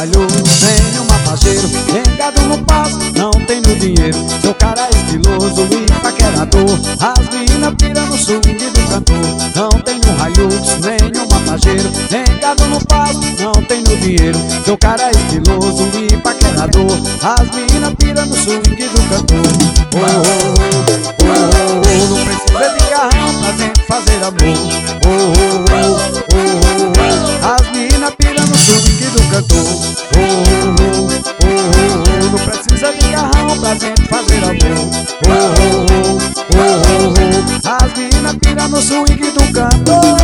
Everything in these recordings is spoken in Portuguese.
Hilux, nenhuma Pajero. Vengado no passo, não tenho dinheiro. Seu cara é estiloso e paquerador. As meninas piram no swing do cantor. Não tenho Hilux, nenhuma Pajero. Vengado no passo, não tenho dinheiro. Seu cara é estiloso e paquerador. As meninas piram no swing do cantor. Oh, oh, oh, oh, oh, não precisa de carrão pra gente fazer amor. Oh, oh, oh, oh, oh, oh. As meninas piram no swing do cantor. Oh, oh, oh, oh, oh, não precisa de carrão pra gente fazer amor. Oh, oh, oh, oh, oh, as meninas piram no swing do cantor.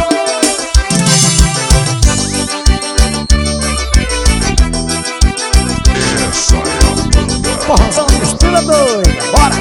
Porrazão, mistura doida, bora!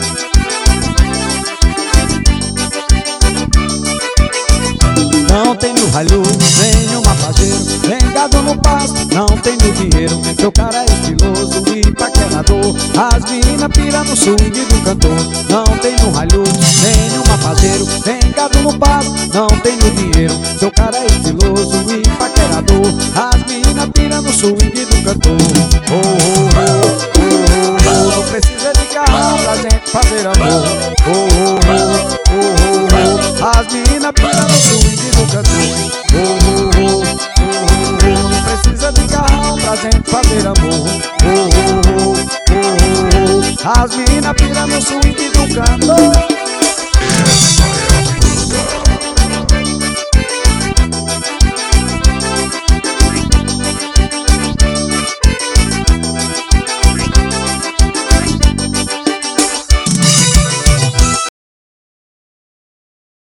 Não tenho Hilux, nenhuma Pajero. Vengado no passo, não tenho dinheiro. Seu cara é estiloso e paquerador. As meninas piram no swing do cantor. Não tenho Hilux, nenhuma Pajero. Vengado no passo, não tenho dinheiro. Seu cara é estiloso e paquerador. As meninas piram no swing do cantor. Oh, oh, oh, oh, oh, oh. Não precisa de carro pra gente fazer amor. Oh, oh, oh, oh, oh, oh. As meninas piram no swing do cantor. Oh, oh, oh, oh, oh, oh. Não precisa de carro pra gente fazer amor. Oh, oh, oh, oh, oh, oh. As meninas piram no swing do cantor.